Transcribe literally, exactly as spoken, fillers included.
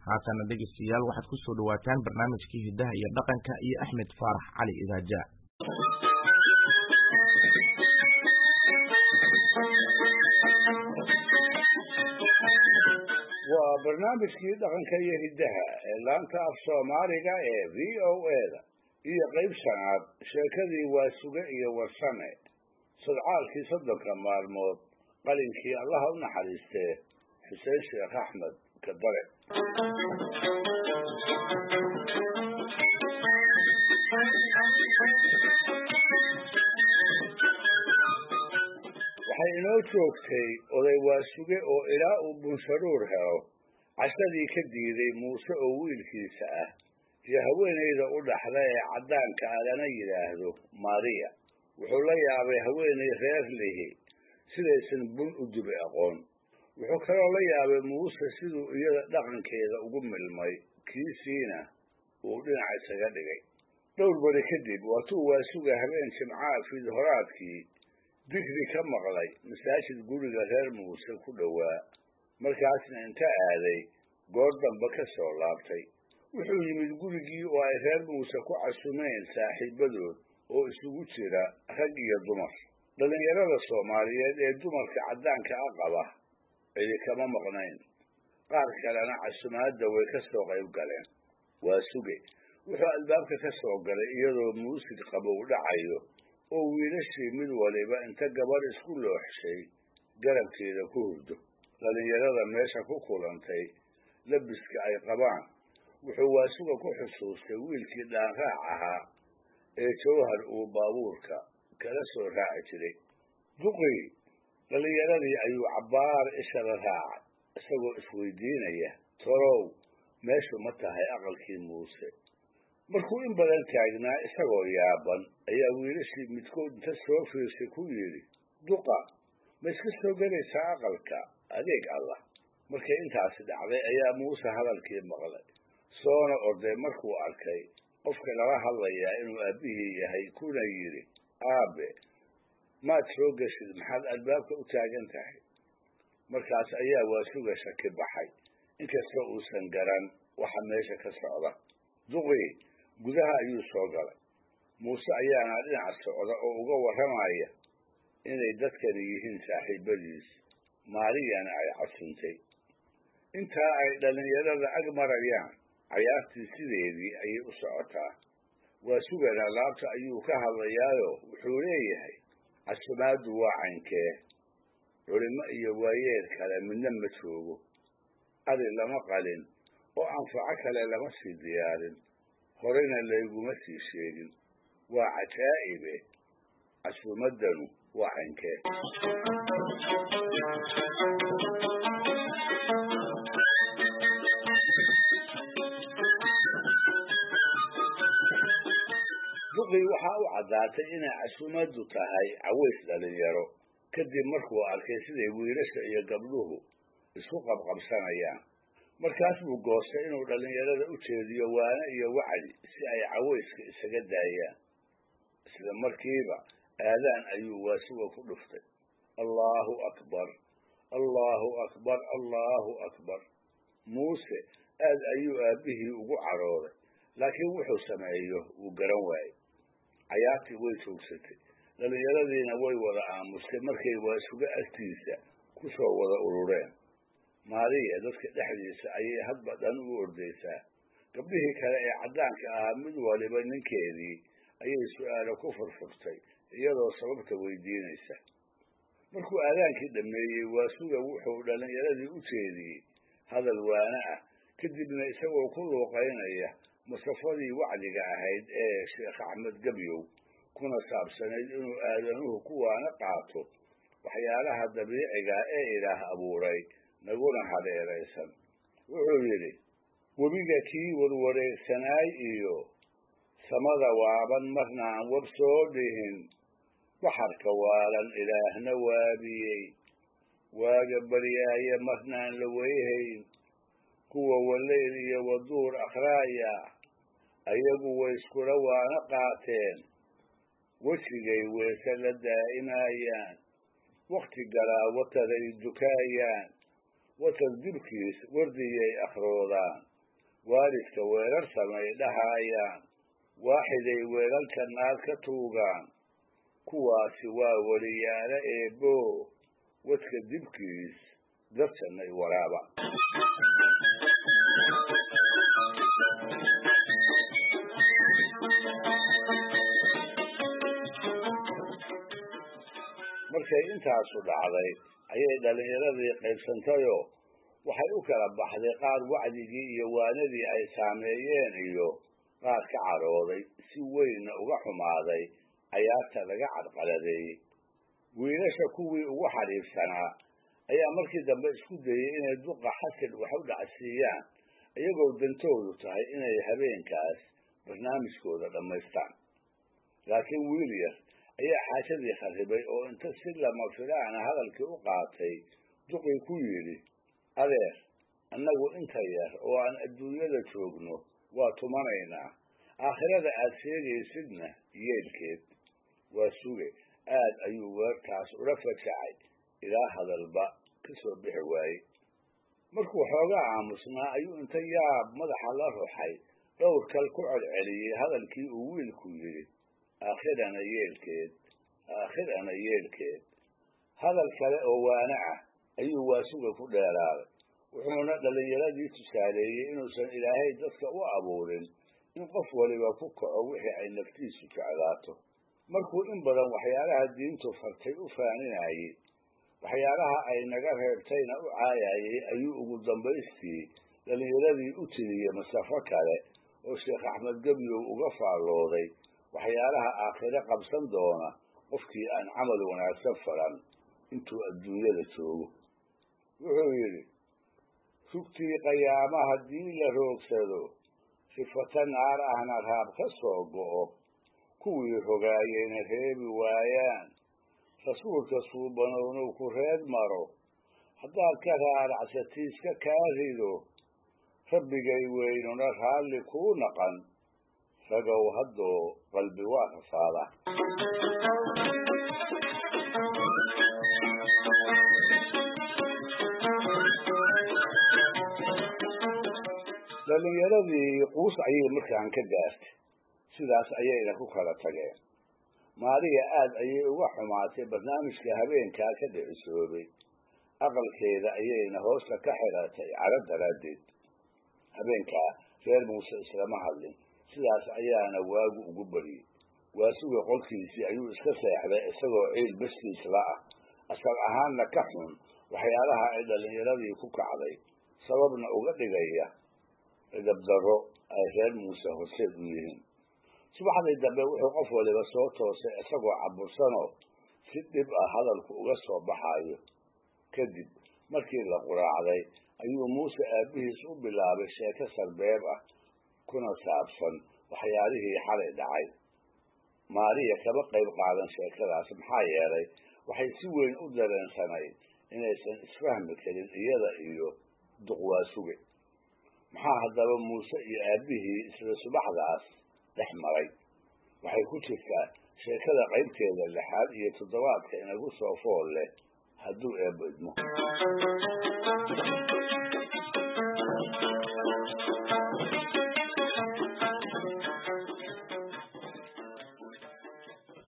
haatana dhegeystayaal waxaad ku soo dhawaataan barnaamijkii hidaha iyo dhaqanka iyo Axmed Faarax Cali Idaaja. waa barnaamijkii dhaqanka iyo hidaha ee laanta af Soomaaliga ee V O A da iyo qayb shanaad sheekadii waa suge iyo warsame sodcaalkii soddonka maalmood qalinkii Allah u naxariistee Xuseen Sheekh Axmed Kadare. waxay inoo joogtay oday waa suge oo ilaa uu bunsharuur helo cashadii ka diiday muuse oo wiilkiisa ah iyo haweenayda u dhaxda ee caddaanka ah lana yidhaahdo Maariya. wuxuu la yaabay haweenay reer lihi sidaysan bun u dubi aqoon. wuxuu kaloo la yaabay muuse siduu iyada dhaqankeeda ugu milmay kiisiina uu dhinaca isaga dhigay. dhowr bari kadib waatuu waa suga habeen jimcaha fiidhoraadkii dikri ka maqlay masaajid guriga reer muuse ku dhowaa, markaasna inta aaday goor dambe ka soo laabtay. wuxuu yimid gurigii oo ay reer muuse ku casumeen saaxiibadood oo isugu jira rag iyo dumar. dhallinyarada Soomaaliyeed ee dumarka caddaanka ah qaba cidi kama maqnayn, qaar kalena casumaadda way ka soo qayb galeen. waa suge wuxuu albaabka ka soo galay iyadoo muusig qabow dhacayo oo wiilashii mid waliba inta gabar isku looxshay garabkeeda ku hurdo. dhallinyarada meesha ku kulantay labiska ay qabaan wuxuu waa suga ku xusuustay wiilkii dhaanraac ahaa ee jawhar uu baabuurka kala soo raaci jiray. duqii dhallinyaradii ayuu cabbaar ishara raacay isagoo isweydiinaya torow meeshu ma tahay aqalkii muuse. markuu in badan taagnaa isagoo yaaban ayaa wiilashii midkood inta soo fiirsay ku yidhi, duqa ma iska soo gelaysaa aqalka adeeg Allah. markay intaasi dhacday ayaa muuse hadalkii maqlay, soona orday markuu arkay qofka lala hadlayaa inuu aabbihii yahay, kuna yidhi, aabe maad soo geshid, maxaad albaabka u taagan tahay? markaas ayaa waa suga shaki baxay, inkastoo uusan garan waxa meesha ka socda. duqii gudaha ayuu soo galay. muuse ayaana dhinac socda oo uga warramaya inay dadkani yihiin saaxiibadiis, Maariyana ay casuntay. intaa ay dhallinyarada ag marayaan cayaartii sideedii ayay u socotaa. waa sugana laabta ayuu ka hadlayaayo wuxuu leeyahay, casumaaddu waa caynkee? culimo iyo waayeel kale midna ma joogo, ari lama qalin oo anfaco kale lama sii diyaarin, horeyna layguma sii sheegin. waa cajaa'ibe, casuumaddanu waa caynkee? duqii waxaa u caddaatay inay casuumaddu tahay caways dhallinyaro, kadib markuu arkay siday wiilasha iyo gabdhuhu isku qabqabsanayaan. markaas buu goostay inuu dhallinyarada u jeediyo waana iyo wacdi si ay cawayska isaga daayaan. isla markiiba aadaan ayuu waasuga ku dhuftay. allaahu akbar, allaahu akbar, allaahu akbar. muuse aad ayuu aabbihii ugu carooday, laakiin wuxuu sameeyo wuu garan waayey. cayaartii way joogsatay, dhallinyaradiina way wada aamustay markay waasuga agtiisa ku soo wada urureen. Maariya dadka dhexdiisa ayay hadba dhan u ordaysaa. gabdhihii kale ee caddaanka ahaa mid waliba ninkeedii ayay su'aalo ku furfurtay iyadoo sababta weydiinaysa. markuu aadaankii dhammeeyey waasuga wuxuu dhallinyaradii u jeediyey hadal waana ah, kadibna isagoo ku luuqaynaya masafadii wacdiga ahayd ee Sheekh Axmed Gebyow, kuna saabsanayd inuu aadanuhu ku waana qaato waxyaalaha dabiiciga ee Ilaah abuuray naguna hareeraysan. wuxuu yidhi, webiga kii warwareegsanaay iyo samada waaban marna aan war soo dhihin, baxarka waalan Ilaahna waabiyey, waaga baryaaye marnaan la weyhayn, kuwa wallayl iyo waduur akhraaya ayagu way iskula waana qaateen, wejigay weese la daa'imayaan, wakhti galaa wataday dukaayaan, watad dibkiis wardiyay akhroodaan, waalidka weerar samay dhahayaan waaxiday weelalka naar ka tuugaan kuwaasi waa weliyaalo eebbo wadka dibkiis darsanay waraaba markay intaasu dhacday ayay dhallinyaradii qaybsantayoo waxay u kala baxday qaar wacdigii iyo waanadii ay saameeyeen iyo qaar ka carooday si weynna uga xumaaday cayaarta laga cadqaladeeyey wiilasha kuwii ugu xadhiibsanaa ayaa markii dambe isku dayey inay duqa xasil wax u dhacsiiyaan iyagoo dantoodu tahay inay habeenkaas barnaamijkooda dhammaystaan laakiin wiil yar ayaa xaajadii kharribay oo inta si lama filaana hadalkii u qaatay duqii ku yidhi adeer annagu inta yar oo aan adduunyada joogno waa tumanaynaa aakhirada aad sheegaysidna yeelkeed waa suge aad ayuu weertaas ula fajacay ilaa hadalba ka soo bixi waayey markuu xoogaa aamusnaa ayuu inta yaab madaxa la ruxay dhowr kal ku celceliyey hadalkii uu wiilku yidhi aakhirana yeelkeed aakhirana yeelkeed hadal kale oo waana ah ayuu waasuga ku dheeraaday wuxuuna dhallinyaradii tusaaleeyey inuusan ilaahay dadka u abuurin in qof waliba ku kaco wixii ay naftiisu jeclaato markuu in badan waxyaalaha diintu fartay u faaninayey waxyaalaha ay naga reebtayna u caayayey ayuu ugu dambaystii dhallinyaradii u tiriyey masafo kale oo sheekh axmed gebyow uga faallooday waxyaalaha aakhire qabsan doona qofkii aan camal wanaagsan faran intuu adduunyada joogo wuxuu yidhi sugtii qayaama haddii la roogsado sifata naar ahna raab ka soo go'o kuwii rogaayeyna reebi waayaan rasuulka suubanownu ku reed maro haddaad ka raaracsatiiska kaa rido rabbigay weynuna raalli kuu naqan ragow haddoo qalbi waa rafaada dhallinyaradii quus ayay markaan ka gaartay sidaas ayayna ku kala tageen maariya aad ayay uga xumaatay barnaamijka habeenkaa ka dhicisoobay aqalkeeda ayayna hoosta ka xiratay caro daraaddeed habeenkaa reer muuse islama hadlin sidaas ayaana waagu ugu bariyey waasuga qolkiisii ayuu iska seexday isagoo ciil baskiis la ah asal ahaanna ka xun waxyaalaha ay dhallinyaradii ku kacday sababna uga dhigaya cidabdarro ay reer muuse horseed u yihiin subaxdii dambe wuxuu qof waliba soo toosay isagoo cabursanoo si dhib ah hadalku uga soo baxayo kadib markii la quraacday ayuu muuse aabbihiis u bilaabay sheeko sarbeeb ah kuna saabsan waxyaalihii xalay dhacay maariya kama qayb qaadan sheekadaas maxaa yeelay waxay si weyn u dareensanayd inaysan isfahmi karin iyada iyo duqwaasuge maxaa haddaba muuse iyo aabbihii isla subaxdaas dhex maray waxay ku jirtaa sheekada qaybteeda lixaad iyo toddobaadka inagu soo fool leh hadduu eebbo idmo